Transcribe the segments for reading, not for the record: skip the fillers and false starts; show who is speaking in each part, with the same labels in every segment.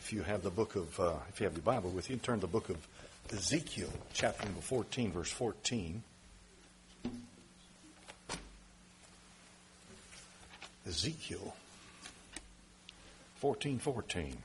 Speaker 1: If you have the book of, if you have your Bible with you, turn to the book of Ezekiel, chapter number 14, verse 14. Ezekiel 14:14.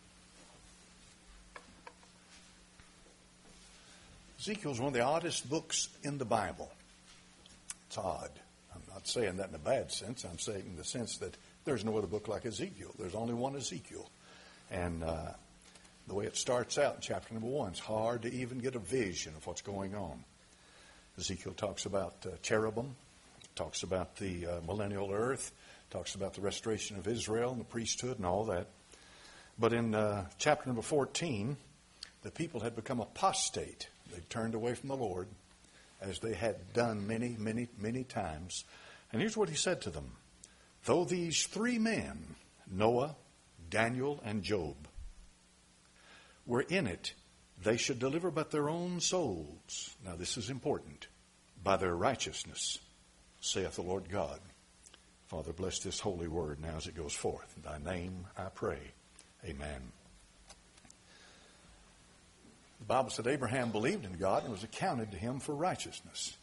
Speaker 1: Ezekiel is one of the oddest books in the Bible. It's odd. I'm not saying that in a bad sense. I'm saying in the sense that there's no other book like Ezekiel. There's only one Ezekiel. And the way it starts out in chapter number 1, it's hard to even get a vision of what's going on. Ezekiel talks about cherubim, talks about the millennial earth, talks about the restoration of Israel and the priesthood and all that. But in chapter number 14, the people had become apostate. They turned away from the Lord, as they had done many, many, many times. And here's what he said to them. Though these three men, Noah, Daniel, and Job, were in it, they should deliver but their own souls. Now this is important. By their righteousness, saith the Lord God. Father, bless this holy word now as it goes forth. In thy name I pray. Amen. The Bible said Abraham believed in God and was accounted to him for righteousness.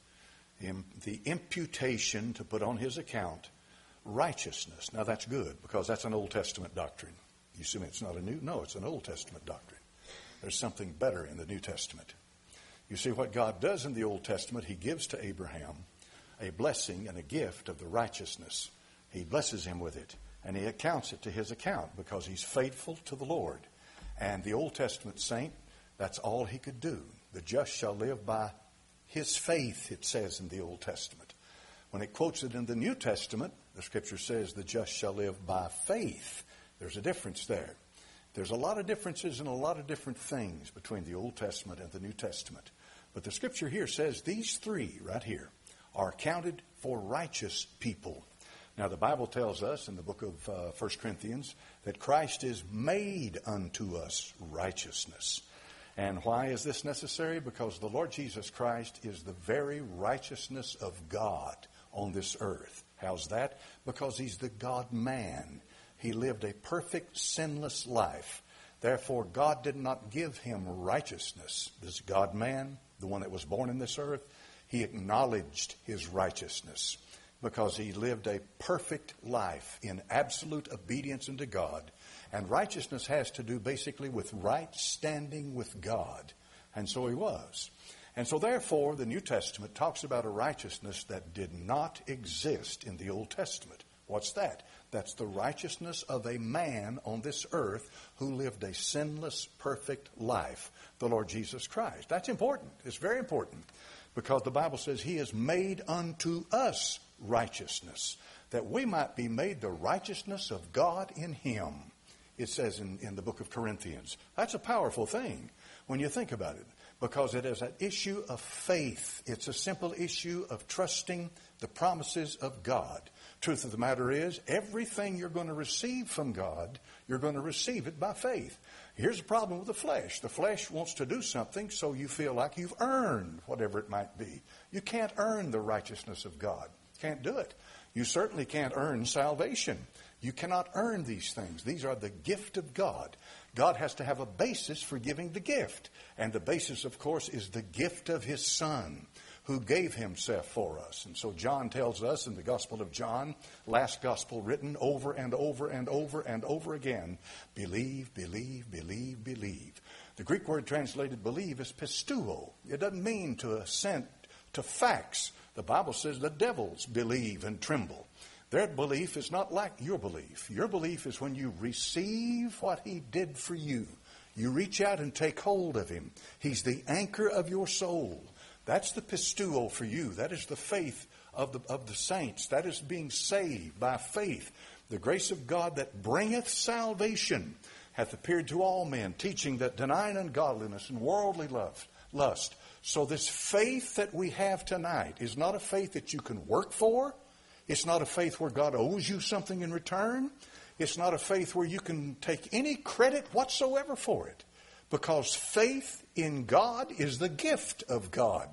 Speaker 1: The imputation to put on his account righteousness. Now that's good because that's an Old Testament doctrine. You assume it's not a new? No, it's an Old Testament doctrine. There's something better in the New Testament. You see what God does in the Old Testament, he gives to Abraham a blessing and a gift of the righteousness. He blesses him with it and he accounts it to his account because he's faithful to the Lord. And the Old Testament saint, that's all he could do. The just shall live by his faith, it says in the Old Testament. When it quotes it in the New Testament, the Scripture says the just shall live by faith. There's a difference there. There's a lot of differences and a lot of different things between the Old Testament and the New Testament. But the Scripture here says these three right here are counted for righteous people. Now the Bible tells us in the book of 1 Corinthians that Christ is made unto us righteousness. And why is this necessary? Because the Lord Jesus Christ is the very righteousness of God on this earth. How's that? Because he's the God-man. He lived a perfect, sinless life. Therefore, God did not give him righteousness. This God-man, the one that was born in this earth, he acknowledged his righteousness because he lived a perfect life in absolute obedience unto God. And righteousness has to do basically with right standing with God. And so he was. And so therefore, the New Testament talks about a righteousness that did not exist in the Old Testament. What's that? That's the righteousness of a man on this earth who lived a sinless, perfect life, the Lord Jesus Christ. That's important. It's very important because the Bible says he is made unto us righteousness, that we might be made the righteousness of God in him. It says in the book of Corinthians. That's a powerful thing when you think about it because it is an issue of faith. It's a simple issue of trusting the promises of God. Truth of the matter is, everything you're going to receive from God, you're going to receive it by faith. Here's the problem with the flesh. The flesh wants to do something so you feel like you've earned whatever it might be. You can't earn the righteousness of God. Can't do it. You certainly can't earn salvation. You cannot earn these things. These are the gift of God. God has to have a basis for giving the gift. And the basis, of course, is the gift of his Son, who gave himself for us. And so John tells us in the Gospel of John, last gospel written over and over and over and over again, believe, believe, believe, believe. The Greek word translated believe is pisteuo. It doesn't mean to assent to facts. The Bible says the devils believe and tremble. Their belief is not like your belief. Your belief is when you receive what he did for you. You reach out and take hold of him. He's the anchor of your soul. That's the pisteuo for you. That is the faith of the saints. That is being saved by faith. The grace of God that bringeth salvation hath appeared to all men, teaching that denying ungodliness and worldly lust. So this faith that we have tonight is not a faith that you can work for. It's not a faith where God owes you something in return. It's not a faith where you can take any credit whatsoever for it. Because faith in God is the gift of God.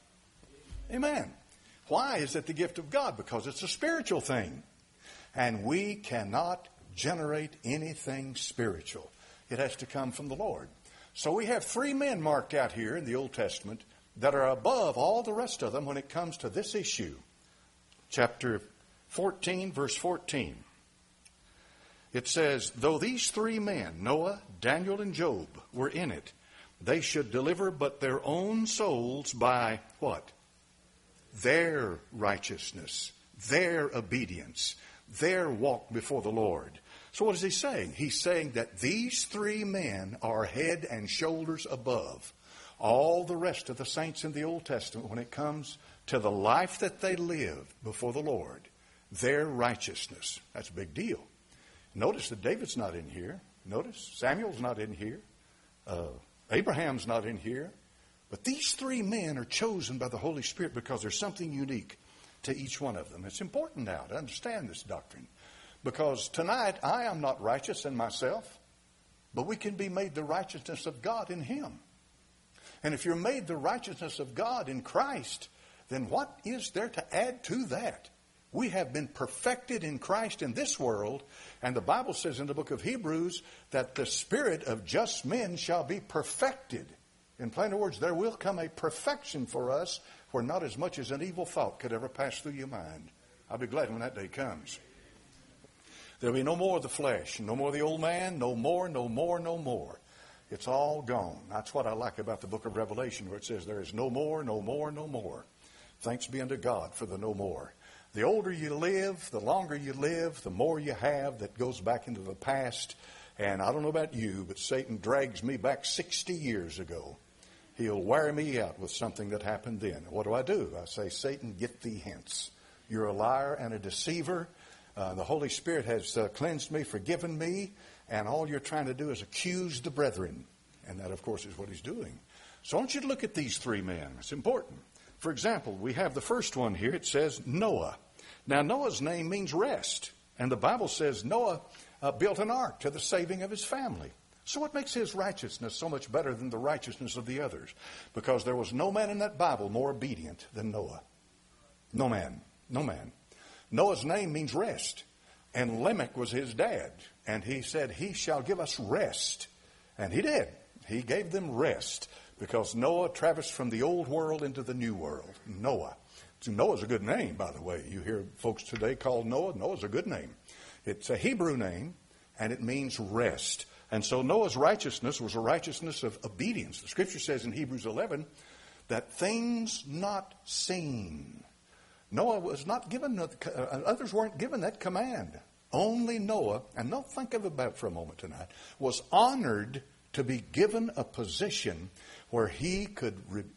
Speaker 1: Amen. Why is it the gift of God? Because it's a spiritual thing. And we cannot generate anything spiritual. It has to come from the Lord. So we have three men marked out here in the Old Testament that are above all the rest of them when it comes to this issue. Chapter 14, verse 14. It says, though these three men, Noah, Daniel, and Job, were in it, they should deliver but their own souls by what? Their righteousness, their obedience, their walk before the Lord. So what is he saying? He's saying that these three men are head and shoulders above all the rest of the saints in the Old Testament when it comes to the life that they live before the Lord. Their righteousness. That's a big deal. Notice that David's not in here. Notice Samuel's not in here. Abraham's not in here. But these three men are chosen by the Holy Spirit because there's something unique to each one of them. It's important now to understand this doctrine. Because tonight I am not righteous in myself, but we can be made the righteousness of God in Him. And if you're made the righteousness of God in Christ, then what is there to add to that? We have been perfected in Christ in this world, and the Bible says in the book of Hebrews that the spirit of just men shall be perfected. In plain words, there will come a perfection for us where not as much as an evil thought could ever pass through your mind. I'll be glad when that day comes. There'll be no more of the flesh, no more of the old man, no more, no more, no more. It's all gone. That's what I like about the book of Revelation, where it says there is no more, no more, no more. Thanks be unto God for the no more. The older you live, the longer you live, the more you have that goes back into the past. And I don't know about you, but Satan drags me back 60 years ago. He'll wear me out with something that happened then. What do? I say, Satan, get thee hence. You're a liar and a deceiver. The Holy Spirit has cleansed me, forgiven me, and all you're trying to do is accuse the brethren. And that, of course, is what he's doing. So I want you to look at these three men. It's important. For example, we have the first one here. It says Noah. Now, Noah's name means rest. And the Bible says Noah built an ark to the saving of his family. So what makes his righteousness so much better than the righteousness of the others? Because there was no man in that Bible more obedient than Noah. No man. No man. Noah's name means rest. And Lamech was his dad. And he said, he shall give us rest. And he did. He gave them rest. Because Noah traversed from the old world into the new world. Noah. So Noah's a good name, by the way. You hear folks today called Noah. Noah's a good name. It's a Hebrew name, and it means rest. And so Noah's righteousness was a righteousness of obedience. The Scripture says in Hebrews 11 that things not seen. Noah was not given, others weren't given that command. Only Noah, and don't think about it for a moment tonight, was honored to be given a position where he could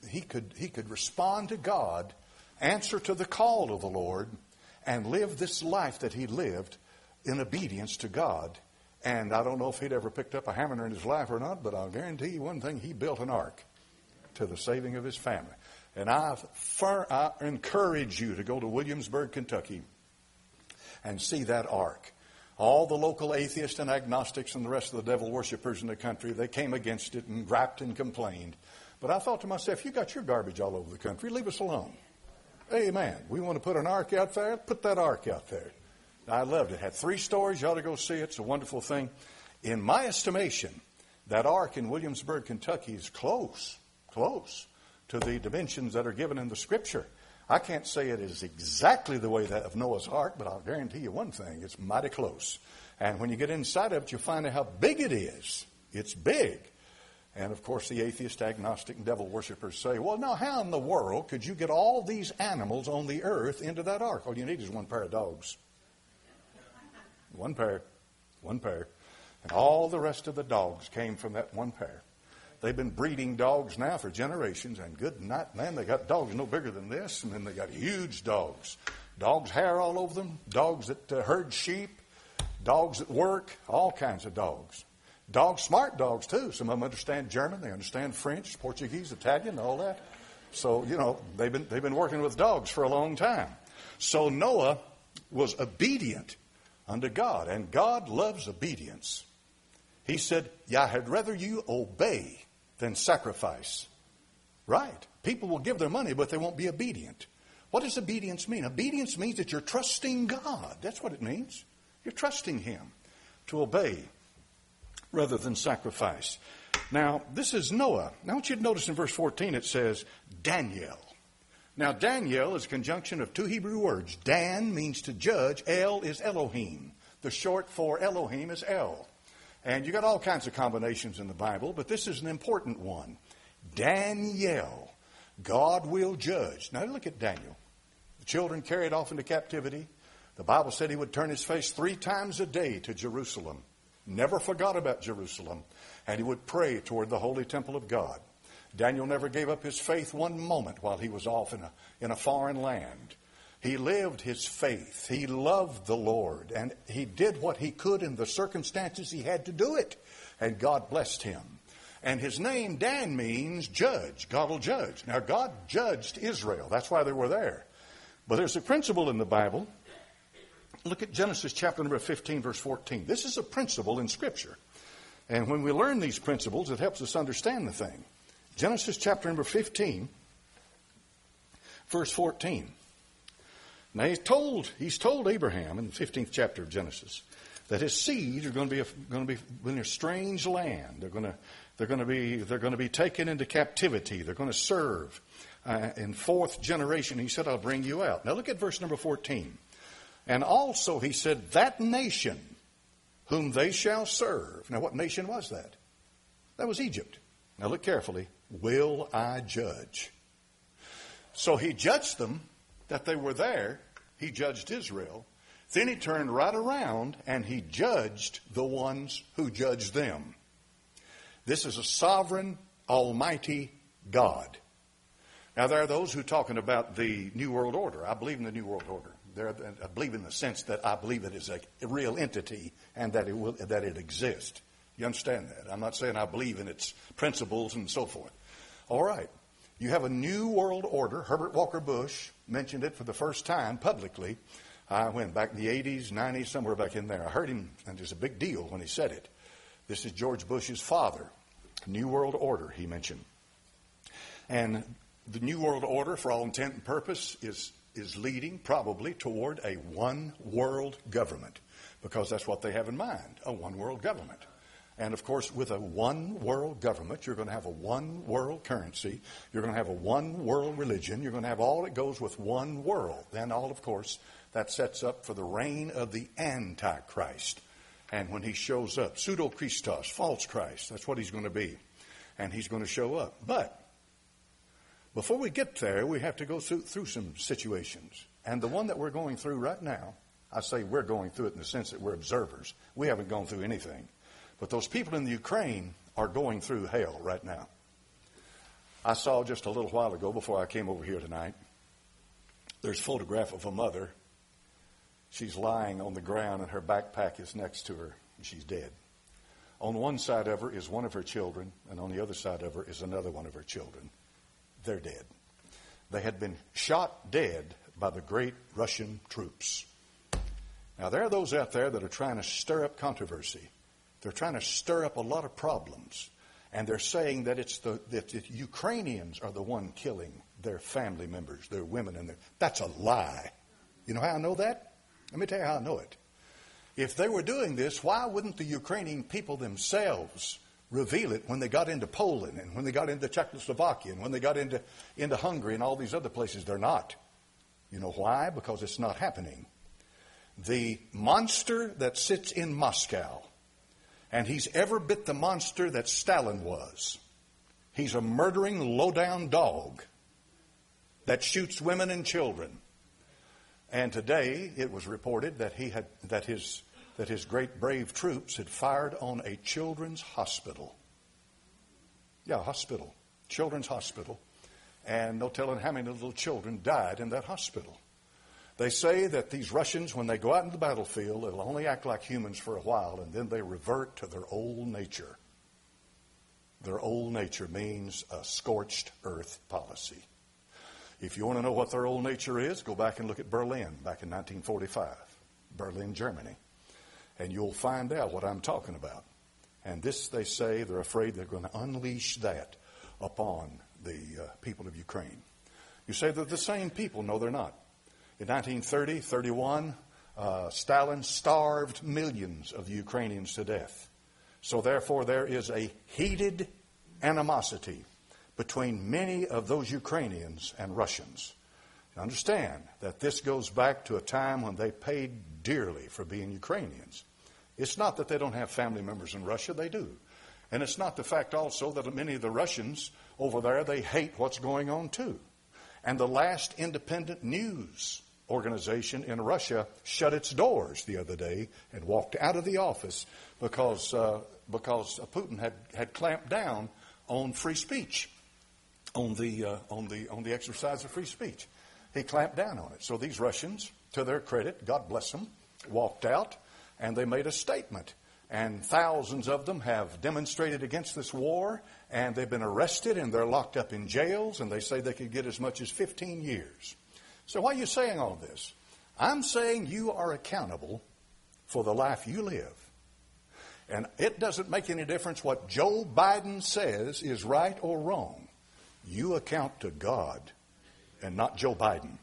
Speaker 1: respond to God, answer to the call of the Lord, and live this life that he lived in obedience to God. And I don't know if he'd ever picked up a hammer in his life or not, but I'll guarantee you one thing, he built an ark to the saving of his family. And I encourage you to go to Williamsburg, Kentucky, and see that ark. All the local atheists and agnostics and the rest of the devil worshippers in the country, they came against it and griped and complained. But I thought to myself, you got your garbage all over the country, leave us alone. Amen. We want to put an ark out there, put that ark out there. I loved it. It had 3 stories. You ought to go see it. It's a wonderful thing. In my estimation, that ark in Williamsburg, Kentucky is close to the dimensions that are given in the Scripture. I can't say it is exactly the way that of Noah's ark, but I'll guarantee you one thing. It's mighty close. And when you get inside of it, you'll find out how big it is. It's big. And, of course, the atheist, agnostic, and devil worshippers say, well, now, how in the world could you get all these animals on the earth into that ark? All you need is 1 pair of dogs. 1 pair. 1 pair. And all the rest of the dogs came from that 1 pair. They've been breeding dogs now for generations, and good night, man, they got dogs no bigger than this, and then they got huge dogs. Dogs' hair all over them, dogs that herd sheep, dogs that work, all kinds of dogs. Dogs, smart dogs, too. Some of them understand German, they understand French, Portuguese, Italian, all that. So, they've been working with dogs for a long time. So Noah was obedient unto God, and God loves obedience. He said, I had rather you obey than sacrifice. Right. People will give their money, but they won't be obedient. What does obedience mean? Obedience means that you're trusting God. That's what it means. You're trusting Him to obey. rather than sacrifice. Now, this is Noah. Now, I want you to notice in verse 14 it says Daniel. Now, Daniel is a conjunction of two Hebrew words. Dan means to judge. El is Elohim. The short for Elohim is El. And you got all kinds of combinations in the Bible, but this is an important one. Daniel. God will judge. Now, look at Daniel. The children carried off into captivity. The Bible said he would turn his face 3 times a day to Jerusalem. Never forgot about Jerusalem. And he would pray toward the holy temple of God. Daniel never gave up his faith one moment while he was off in a foreign land. He lived his faith. He loved the Lord. And he did what he could in the circumstances he had to do it. And God blessed him. And his name, Dan, means judge. God will judge. Now, God judged Israel. That's why they were there. But there's a principle in the Bible. Look at Genesis chapter number 15, verse 14. This is a principle in Scripture. And when we learn these principles, it helps us understand the thing. Genesis chapter number 15, verse 14. Now, he's told Abraham in the 15th chapter of Genesis that his seed are going to be in a strange land. They're going to be taken into captivity. They're going to serve in 4th generation. He said, I'll bring you out. Now look at verse number 14. And also he said, that nation whom they shall serve. Now what nation was that? That was Egypt. Now look carefully. Will I judge? So he judged them that they were there. He judged Israel. Then he turned right around and he judged the ones who judged them. This is a sovereign, almighty God. Now, there are those who are talking about the New World Order. I believe in the New World Order. I believe in the sense that I believe it is a real entity and that it exists. You understand that? I'm not saying I believe in its principles and so forth. All right. You have a New World Order. Herbert Walker Bush mentioned it for the first time publicly. I went back in the 80s, 90s, somewhere back in there. I heard him, and it was a big deal when he said it. This is George Bush's father. New World Order, he mentioned. And the New World Order, for all intent and purpose, is leading probably toward a one world government, because that's what they have in mind, a one world government. And of course, with a one world government, you're going to have a one world currency. You're going to have a one world religion. You're going to have all that goes with one world. Then all, of course, that sets up for the reign of the Antichrist. And when he shows up, pseudo-Christos, false Christ, that's what he's going to be. And he's going to show up. But before we get there, we have to go through some situations. And the one that we're going through right now, I say we're going through it in the sense that we're observers. We haven't gone through anything. But those people in the Ukraine are going through hell right now. I saw just a little while ago, before I came over here tonight, there's a photograph of a mother. She's lying on the ground and her backpack is next to her and she's dead. On one side of her is one of her children, and on the other side of her is another one of her children. They're dead. They had been shot dead by the great Russian troops. Now, there are those out there that are trying to stir up controversy. They're trying to stir up a lot of problems. And they're saying that that the Ukrainians are the one killing their family members, their women. And that's a lie. You know how I know that? Let me tell you how I know it. If they were doing this, why wouldn't the Ukrainian people themselves reveal it when they got into Poland and when they got into Czechoslovakia and when they got into Hungary and all these other places? They're not. You know why? Because it's not happening. The monster that sits in Moscow, and he's ever bit the monster that Stalin was. He's a murdering, low-down dog that shoots women and children. And today it was reported that his great brave troops had fired on a children's hospital. Yeah, hospital. Children's hospital. And no telling how many little children died in that hospital. They say that these Russians, when they go out into the battlefield, they'll only act like humans for a while, and then they revert to their old nature. Their old nature means a scorched earth policy. If you want to know what their old nature is, go back and look at Berlin back in 1945, Berlin, Germany. And you'll find out what I'm talking about. And this, they say, they're afraid they're going to unleash that upon the people of Ukraine. You say they're the same people. No, they're not. In 1930, 31, Stalin starved millions of Ukrainians to death. So therefore there is a heated animosity between many of those Ukrainians and Russians. Understand that this goes back to a time when they paid dearly for being Ukrainians. It's not that they don't have family members in Russia, they do. And it's not the fact also that many of the Russians over there, they hate what's going on too. And the last independent news organization in Russia shut its doors the other day and walked out of the office because Putin had clamped down on free speech, on the exercise of free speech. He clamped down on it. So these Russians, to their credit, God bless them, walked out and they made a statement. And thousands of them have demonstrated against this war, and they've been arrested and they're locked up in jails, and they say they could get as much as 15 years. So why are you saying all this? I'm saying you are accountable for the life you live. And it doesn't make any difference what Joe Biden says is right or wrong. You account to God and not Joe Biden.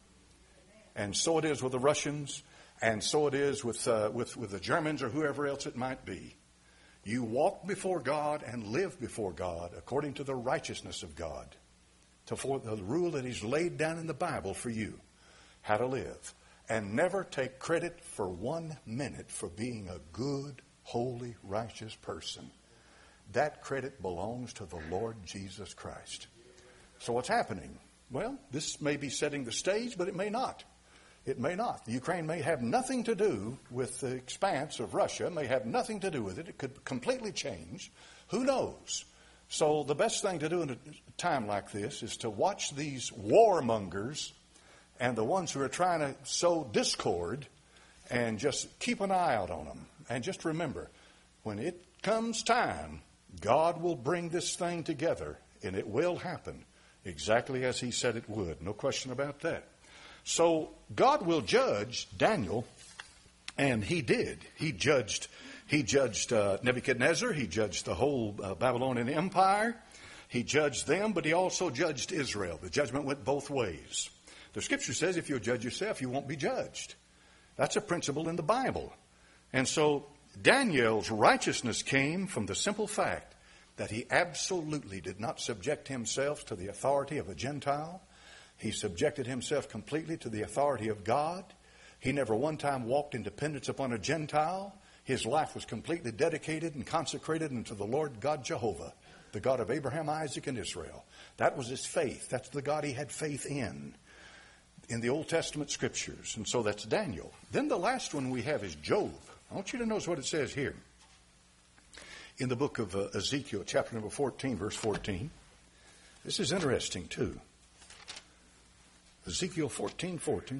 Speaker 1: And so it is with the Russians, and so it is with the Germans or whoever else it might be. You walk before God and live before God according to the righteousness of God, for the rule that He's laid down in the Bible for you, how to live. And never take credit for 1 minute for being a good, holy, righteous person. That credit belongs to the Lord Jesus Christ. So what's happening? Well, this may be setting the stage, but it may not. It may not. Ukraine may have nothing to do with the expanse of Russia, may have nothing to do with it. It could completely change. Who knows? So the best thing to do in a time like this is to watch these warmongers and the ones who are trying to sow discord and just keep an eye out on them. And just remember, when it comes time, God will bring this thing together, and it will happen exactly as He said it would. No question about that. So God will judge Daniel, and He did. He judged Nebuchadnezzar. He judged the whole Babylonian Empire. He judged them, but He also judged Israel. The judgment went both ways. The Scripture says if you judge yourself, you won't be judged. That's a principle in the Bible. And so Daniel's righteousness came from the simple fact that he absolutely did not subject himself to the authority of a Gentile. He subjected himself completely to the authority of God. He never one time walked in dependence upon a Gentile. His life was completely dedicated and consecrated unto the Lord God Jehovah, the God of Abraham, Isaac, and Israel. That was his faith. That's the God he had faith in the Old Testament Scriptures. And so that's Daniel. Then the last one we have is Job. I want you to notice what it says here. In the book of Ezekiel, chapter number 14, verse 14. This is interesting too. Ezekiel 14:14.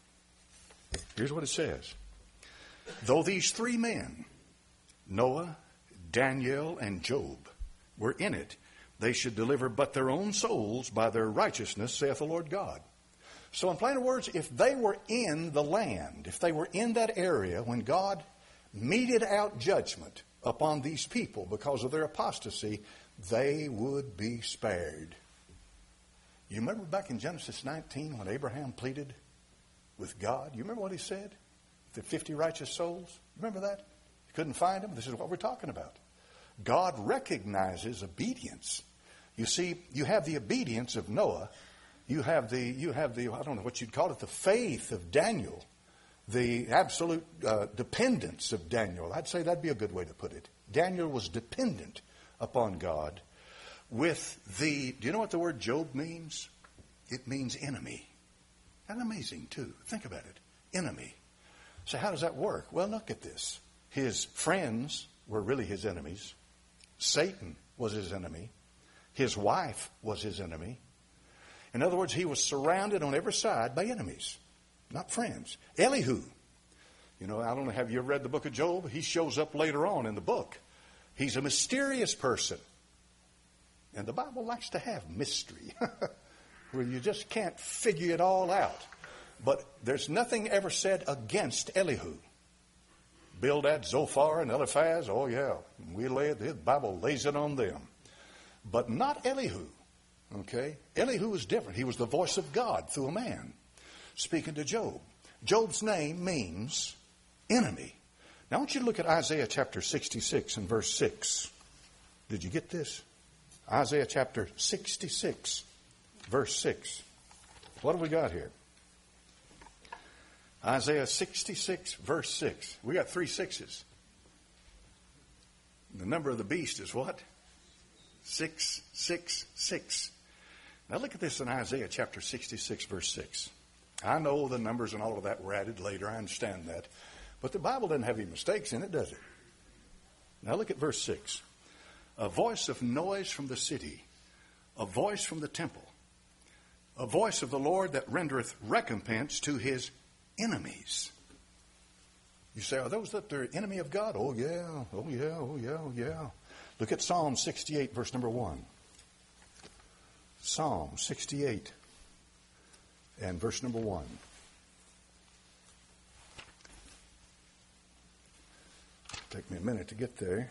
Speaker 1: Here's what it says. Though these three men, Noah, Daniel, and Job, were in it, they should deliver but their own souls by their righteousness, saith the Lord God. So in plain words, if they were in the land, if they were in that area when God meted out judgment upon these people because of their apostasy, they would be spared. You remember back in Genesis 19 when Abraham pleaded with God? You remember what he said? The 50 righteous souls? Remember that? He couldn't find them? This is what we're talking about. God recognizes obedience. You see, you have the obedience of Noah. You have the I don't know what you'd call it, the faith of Daniel. The absolute dependence of Daniel. I'd say that'd be a good way to put it. Daniel was dependent upon God. Do you know what the word Job means? It means enemy. That's amazing too. Think about it. Enemy. So how does that work? Well, look at this. His friends were really his enemies. Satan was his enemy. His wife was his enemy. In other words, he was surrounded on every side by enemies, not friends. Elihu. I don't know, have you ever read the book of Job? He shows up later on in the book. He's a mysterious person. And the Bible likes to have mystery, where you just can't figure it all out. But there's nothing ever said against Elihu. Bildad, Zophar, and Eliphaz, oh yeah, the Bible lays it on them. But not Elihu, okay? Elihu was different. He was the voice of God through a man speaking to Job. Job's name means enemy. Now I want you to look at Isaiah chapter 66 and verse 6. Did you get this? Isaiah chapter 66, verse 6. What have we got here? Isaiah 66, verse 6. We got 3 6s. The number of the beast is what? 666. Now look at this in Isaiah chapter 66, verse 6. I know the numbers and all of that were added later. I understand that. But the Bible doesn't have any mistakes in it, does it? Now look at verse 6. A voice of noise from the city, a voice from the temple, a voice of the Lord that rendereth recompense to his enemies. You say, are those that are enemy of God? Oh yeah, oh yeah, oh yeah, oh yeah. Look at Psalm 68, verse number 1. Psalm 68 and verse number 1. Take me a minute to get there.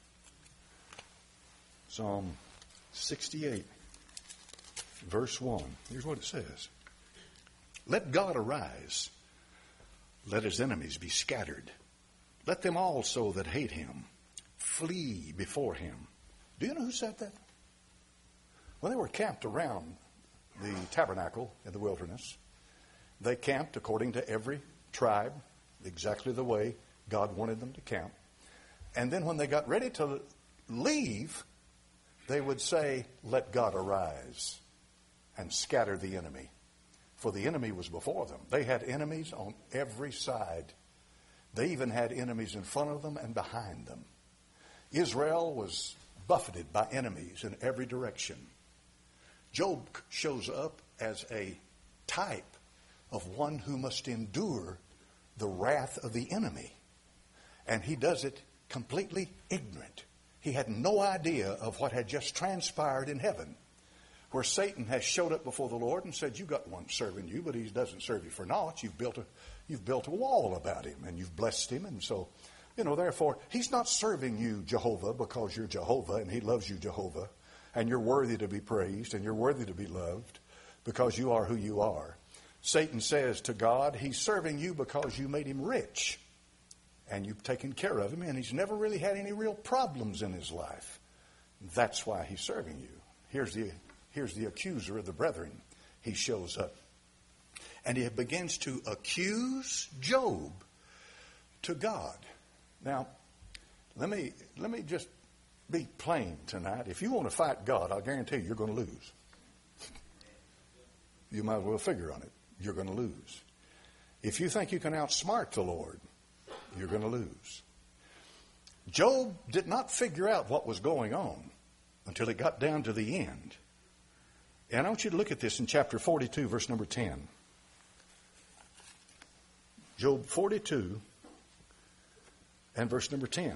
Speaker 1: Psalm 68, verse 1. Here's what it says. Let God arise. Let his enemies be scattered. Let them also that hate him flee before him. Do you know who said that? When they were camped around the tabernacle in the wilderness, they camped according to every tribe, exactly the way God wanted them to camp. And then when they got ready to leave, they would say, let God arise and scatter the enemy. For the enemy was before them. They had enemies on every side. They even had enemies in front of them and behind them. Israel was buffeted by enemies in every direction. Job shows up as a type of one who must endure the wrath of the enemy. And he does it completely ignorant. He had no idea of what had just transpired in heaven, where Satan has showed up before the Lord and said, you've got one serving you, but he doesn't serve you for naught. You've built a wall about him, and you've blessed him. And so, therefore, he's not serving you, Jehovah, because you're Jehovah, and he loves you, Jehovah, and you're worthy to be praised, and you're worthy to be loved, because you are who you are. Satan says to God, he's serving you because you made him rich, and you've taken care of him, and he's never really had any real problems in his life. That's why he's serving you. Here's the accuser of the brethren. He shows up. And he begins to accuse Job to God. Now, let me just be plain tonight. If you want to fight God, I'll guarantee you're going to lose. You might as well figure on it. You're going to lose. If you think you can outsmart the Lord, you're going to lose. Job did not figure out what was going on until it got down to the end. And I want you to look at this in chapter 42, verse number 10. Job 42 and verse number 10.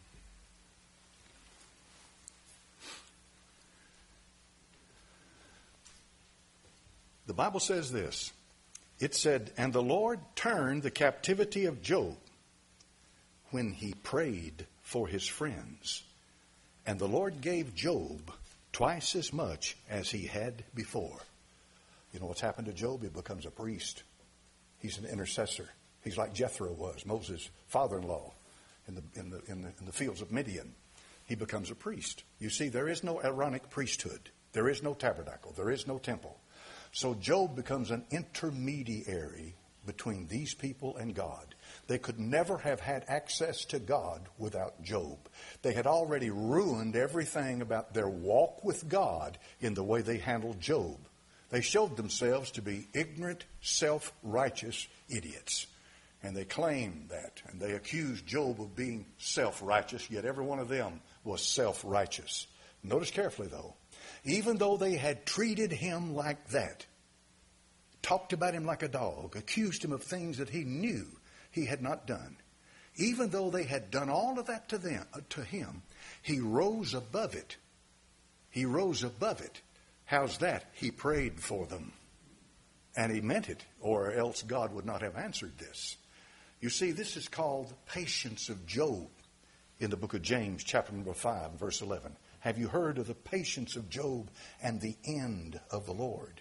Speaker 1: The Bible says this. It said, and the Lord turned the captivity of Job when he prayed for his friends. And the Lord gave Job twice as much as he had before. You know what's happened to Job? He becomes a priest. He's an intercessor. He's like Jethro was, Moses' father-in-law in the fields of Midian. He becomes a priest. You see, there is no Aaronic priesthood. There is no tabernacle. There is no temple. So Job becomes an intermediary between these people and God. They could never have had access to God without Job. They had already ruined everything about their walk with God in the way they handled Job. They showed themselves to be ignorant, self-righteous idiots. And they claimed that. And they accused Job of being self-righteous, yet every one of them was self-righteous. Notice carefully, though. Even though they had treated him like that, talked about him like a dog, accused him of things that he knew he had not done, even though they had done all of that to him, he rose above it. He rose above it. How's that? He prayed for them. And he meant it, or else God would not have answered this. You see, this is called the patience of Job in the book of James, chapter number 5, verse 11. Have you heard of the patience of Job and the end of the Lord?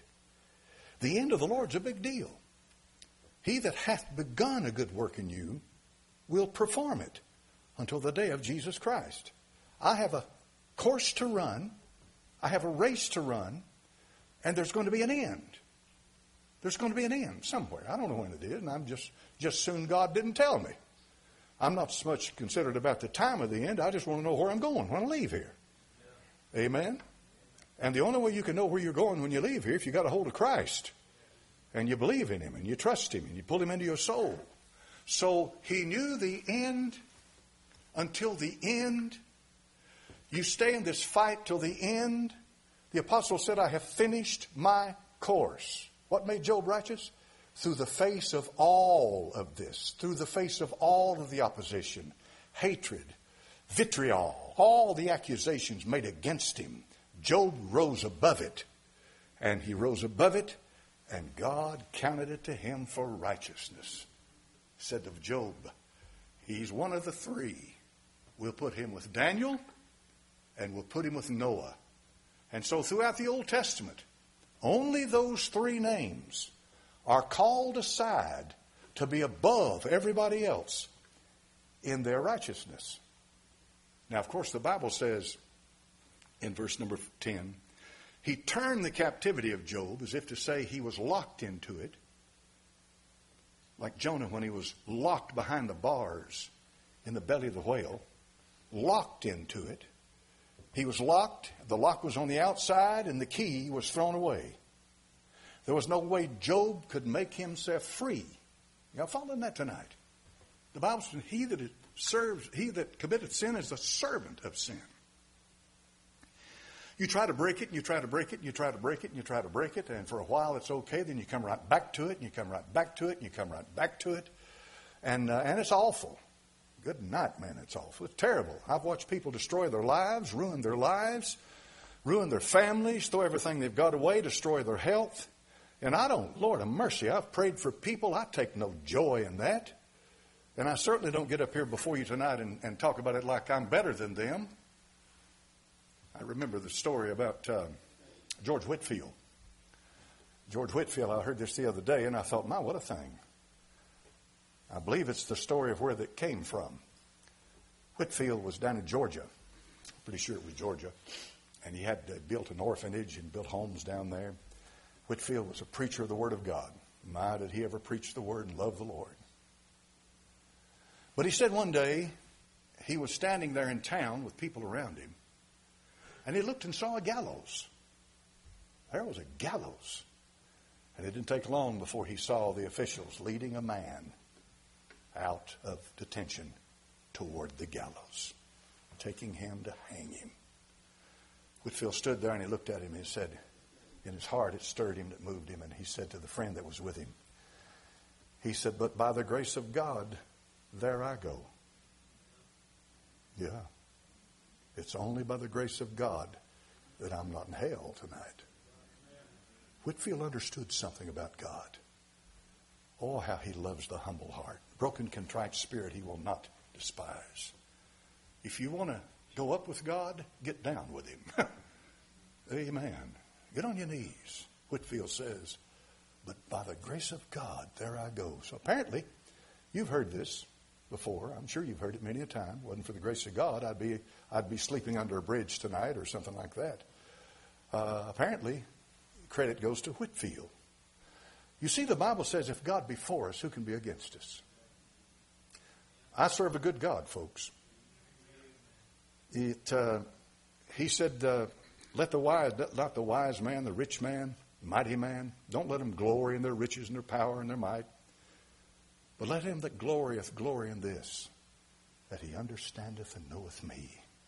Speaker 1: The end of the Lord's a big deal. He that hath begun a good work in you will perform it until the day of Jesus Christ. I have a course to run. I have a race to run. And there's going to be an end. There's going to be an end somewhere. I don't know when it is, and I'm just soon God didn't tell me. I'm not so much considered about the time of the end. I just want to know where I'm going when I leave here. Amen? And the only way you can know where you're going when you leave here, if you got a hold of Christ, and you believe in Him, and you trust Him, and you pull Him into your soul. So He knew the end until the end. You stay in this fight till the end. The apostle said, I have finished my course. What made Job righteous? Through the face of all of this, through the face of all of the opposition, hatred, vitriol, all the accusations made against him, Job rose above it. And he rose above it, and God counted it to him for righteousness. He said of Job, he's one of the three. We'll put him with Daniel, and we'll put him with Noah. And so throughout the Old Testament, only those three names are called aside to be above everybody else in their righteousness. Now, of course, the Bible says in verse number 10, He turned the captivity of Job as if to say he was locked into it, like Jonah when he was locked behind the bars in the belly of the whale, locked into it. He was locked, the lock was on the outside, and the key was thrown away. There was no way Job could make himself free. Y'all following that tonight? The Bible says, he that committeth sin is the servant of sin. You try to break it, and you try to break it, and you try to break it, and you try to break it, and for a while it's okay, then you come right back to it, and you come right back to it, and you come right back to it, and it's awful. Good night, man, it's awful. It's terrible. I've watched people destroy their lives, ruin their families, throw everything they've got away, destroy their health. And I don't, Lord have mercy, I've prayed for people. I take no joy in that. And I certainly don't get up here before you tonight and talk about it like I'm better than them. I remember the story about George Whitefield. George Whitefield, I heard this the other day, and I thought, my, what a thing. I believe it's the story of where that came from. Whitefield was down in Georgia. Pretty sure it was Georgia. And he had built an orphanage and built homes down there. Whitefield was a preacher of the Word of God. My, did he ever preach the Word and love the Lord. But he said one day he was standing there in town with people around him, and he looked and saw a gallows. There was a gallows. And it didn't take long before he saw the officials leading a man out of detention toward the gallows, taking him to hang him. Whitefield stood there and he looked at him and he said, in his heart it stirred him, it moved him, and he said to the friend that was with him, he said, but by the grace of God, there I go. Yeah. It's only by the grace of God that I'm not in hell tonight. Whitefield understood something about God. Oh, how he loves the humble heart. Broken, contrite spirit he will not despise. If you want to go up with God, get down with him. Amen. Get on your knees. Whitefield says, but by the grace of God, there I go. So apparently, you've heard this before. I'm sure you've heard it many a time. Wasn't for the grace of God, I'd be sleeping under a bridge tonight or something like that. Apparently, credit goes to Whitefield. You see, the Bible says, if God be for us, who can be against us? I serve a good God, folks. He said, let the wise man, the rich man, mighty man, don't let him glory in their riches and their power and their might. But let him that glorieth glory in this, that he understandeth and knoweth me.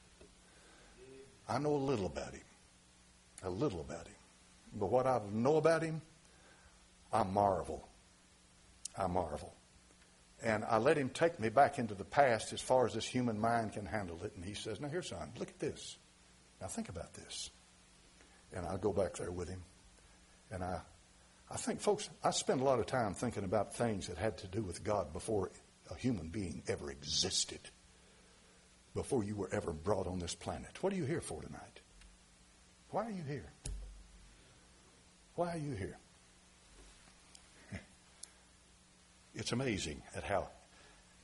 Speaker 1: I know a little about him. A little about him. But what I know about him, I marvel. I marvel. And I let him take me back into the past as far as this human mind can handle it. And he says, now here, son, look at this. Now think about this. And I go back there with him. And I think, folks, I spend a lot of time thinking about things that had to do with God before a human being ever existed. Before you were ever brought on this planet. What are you here for tonight? Why are you here? Why are you here? It's amazing at how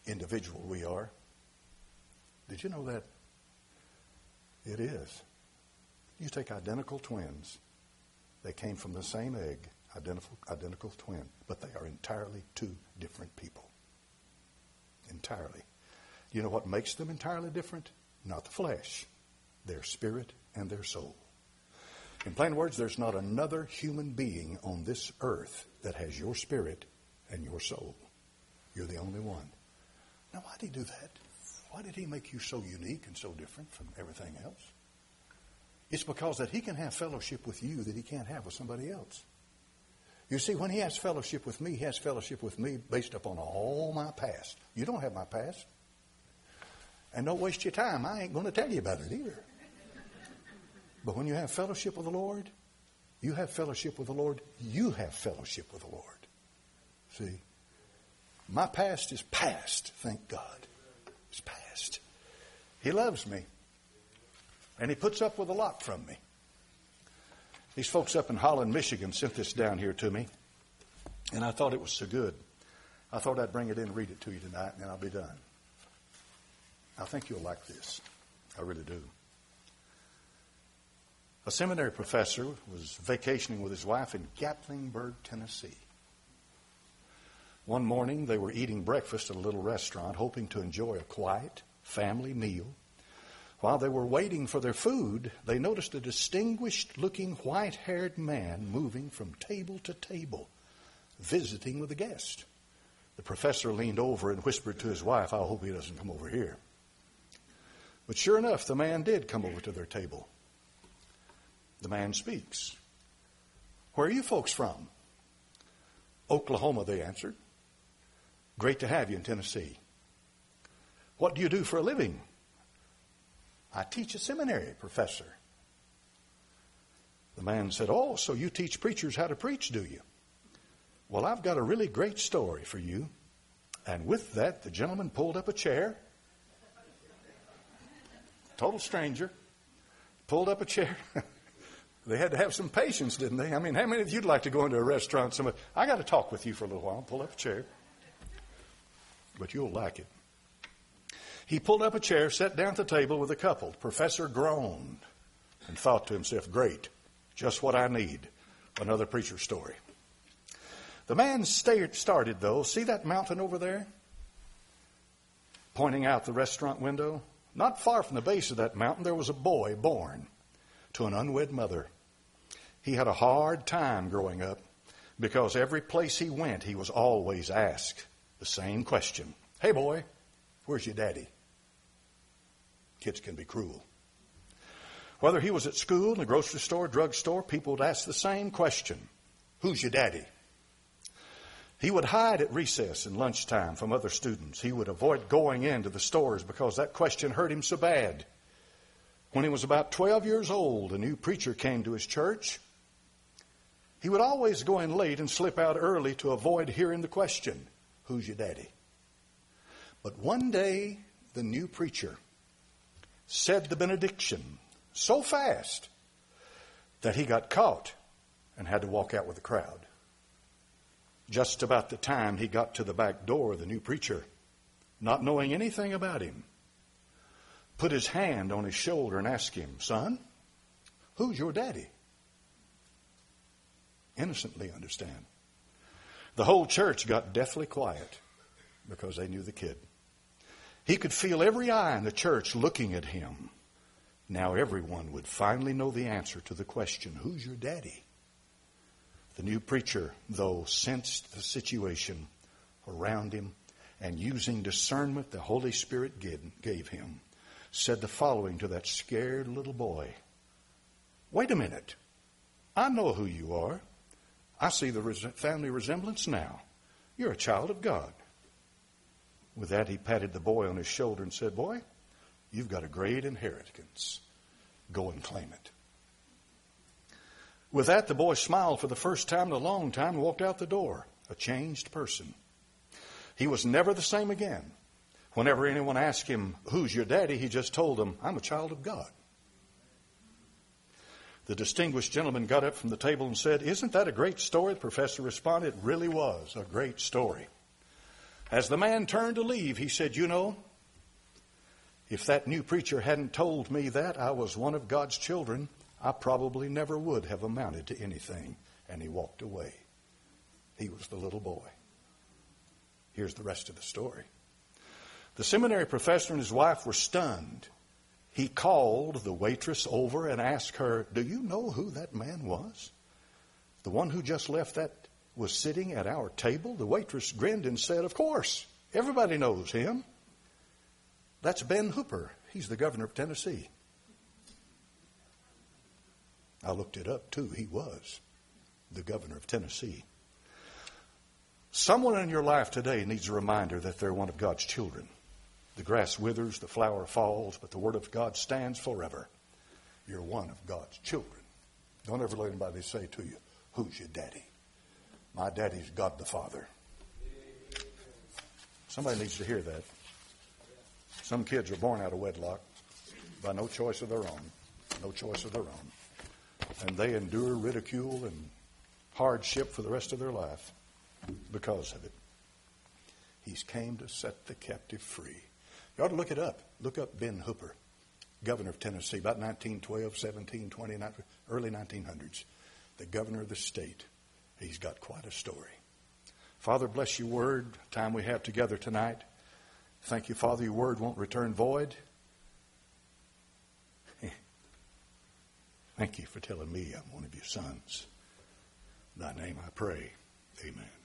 Speaker 1: individual we are. Did you know that? It is. You take identical twins. They came from the same egg, identical twin, but they are entirely two different people. Entirely. You know what makes them entirely different? Not the flesh, their spirit and their soul. In plain words, there's not another human being on this earth that has your spirit and your soul. You're the only one. Now, why did he do that? Why did he make you so unique and so different from everything else? It's because that he can have fellowship with you that he can't have with somebody else. You see, when he has fellowship with me, he has fellowship with me based upon all my past. You don't have my past. And don't waste your time. I ain't going to tell you about it either. But when you have fellowship with the Lord, you have fellowship with the Lord. You have fellowship with the Lord. See? My past is past, thank God. It's past. He loves me. And he puts up with a lot from me. These folks up in Holland, Michigan sent this down here to me. And I thought it was so good. I thought I'd bring it in and read it to you tonight, and then I'll be done. I think you'll like this. I really do. A seminary professor was vacationing with his wife in Gatlinburg, Tennessee. One morning, they were eating breakfast at a little restaurant, hoping to enjoy a quiet family meal. While they were waiting for their food, they noticed a distinguished-looking white-haired man moving from table to table, visiting with a guest. The professor leaned over and whispered to his wife, "I hope he doesn't come over here." But sure enough, the man did come over to their table. The man speaks. "Where are you folks from?" "Oklahoma," they answered. "Great to have you in Tennessee." "What do you do for a living?" "I teach a seminary, professor." The man said, "Oh, so you teach preachers how to preach, do you? Well, I've got a really great story for you." And with that, the gentleman pulled up a chair. Total stranger. Pulled up a chair. They had to have some patience, didn't they? I mean, how many of you'd like to go into a restaurant? Somebody, "I got to talk with you for a little while." Pull up a chair. But you'll like it. He pulled up a chair, sat down at the table with a couple. The professor groaned and thought to himself, "Great, just what I need, another preacher story." The man started, though. "See that mountain over there?" Pointing out the restaurant window. Not far from the base of that mountain, there was a boy born to an unwed mother. He had a hard time growing up because every place he went, he was always asked the same question. "Hey, boy, where's your daddy?" Kids can be cruel. Whether he was at school, in the grocery store, drugstore, people would ask the same question. "Who's your daddy?" He would hide at recess and lunchtime from other students. He would avoid going into the stores because that question hurt him so bad. When he was about 12 years old, a new preacher came to his church. He would always go in late and slip out early to avoid hearing the question, "Who's your daddy?" But one day, the new preacher said the benediction so fast that he got caught and had to walk out with the crowd. Just about the time he got to the back door, the new preacher, not knowing anything about him, put his hand on his shoulder and asked him, "Son, who's your daddy?" Innocently, understand. The whole church got deathly quiet because they knew the kid. He could feel every eye in the church looking at him. Now everyone would finally know the answer to the question, "Who's your daddy?" The new preacher, though, sensed the situation around him and using discernment the Holy Spirit gave him, said the following to that scared little boy. "Wait a minute. I know who you are. I see the family resemblance now. You're a child of God." With that, he patted the boy on his shoulder and said, "Boy, you've got a great inheritance. Go and claim it." With that, the boy smiled for the first time in a long time and walked out the door, a changed person. He was never the same again. Whenever anyone asked him, "Who's your daddy?" he just told them, "I'm a child of God." The distinguished gentleman got up from the table and said, "Isn't that a great story?" The professor responded, "It really was a great story." As the man turned to leave, he said, you know, if that new preacher hadn't told me that I was one of God's children, I probably never would have amounted to anything. And he walked away. He was the little boy. Here's the rest of the story. The seminary professor and his wife were stunned. He called the waitress over and asked her, do you know who that man was? The one who just left that was sitting at our table? The waitress grinned and said, of course, everybody knows him. That's Ben Hooper. He's the governor of Tennessee. I looked it up too. He was the governor of Tennessee. Someone in your life today needs a reminder that they're one of God's children. The grass withers, the flower falls, but the word of God stands forever. You're one of God's children. Don't ever let anybody say to you, who's your daddy? My daddy's God the Father. Somebody needs to hear that. Some kids are born out of wedlock by no choice of their own. No choice of their own. And they endure ridicule and hardship for the rest of their life because of it. He's came to set the captive free. You ought to look it up. Look up Ben Hooper, governor of Tennessee, about 1912, 1720, early 1900s. The governor of the state. He's got quite a story. Father, bless your word, time we have together tonight. Thank you, Father, your word won't return void. Thank you for telling me I'm one of your sons. In thy name I pray. Amen.